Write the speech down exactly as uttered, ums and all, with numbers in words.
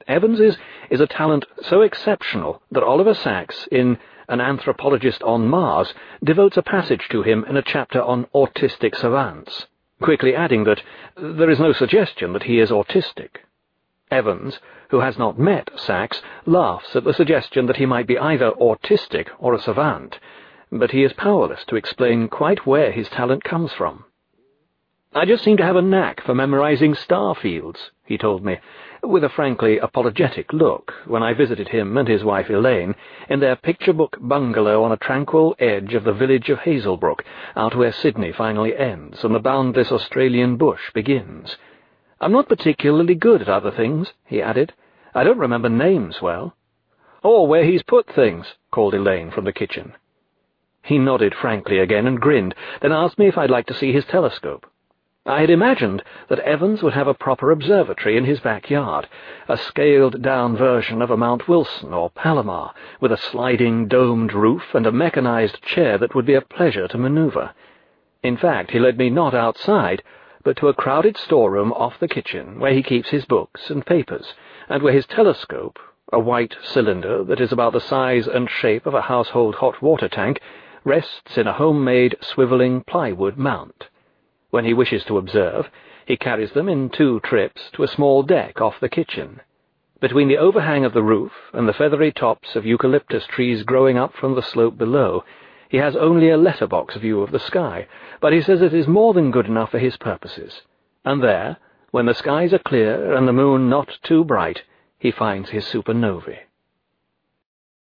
Evans's is a talent so exceptional that Oliver Sacks, in An Anthropologist on Mars, devotes a passage to him in a chapter on autistic savants, quickly adding that there is no suggestion that he is autistic. Evans, who has not met Sacks, laughs at the suggestion that he might be either autistic or a savant, but he is powerless to explain quite where his talent comes from. "I just seem to have a knack for memorizing star fields," he told me, with a frankly apologetic look, when I visited him and his wife Elaine in their picture-book bungalow on a tranquil edge of the village of Hazelbrook, out where Sydney finally ends and the boundless Australian bush begins. "I'm not particularly good at other things," he added. "I don't remember names well." "Or where he's put things," called Elaine from the kitchen. He nodded frankly again and grinned, then asked me if I'd like to see his telescope. I had imagined that Evans would have a proper observatory in his backyard, a scaled-down version of a Mount Wilson or Palomar, with a sliding domed roof and a mechanized chair that would be a pleasure to maneuver. In fact, he led me not outside, but to a crowded storeroom off the kitchen, where he keeps his books and papers, and where his telescope, a white cylinder that is about the size and shape of a household hot water tank, rests in a homemade swivelling plywood mount. When he wishes to observe, he carries them in two trips to a small deck off the kitchen. Between the overhang of the roof and the feathery tops of eucalyptus trees growing up from the slope below, he has only a letterbox view of the sky, but he says it is more than good enough for his purposes. And there, when the skies are clear and the moon not too bright, he finds his supernovae.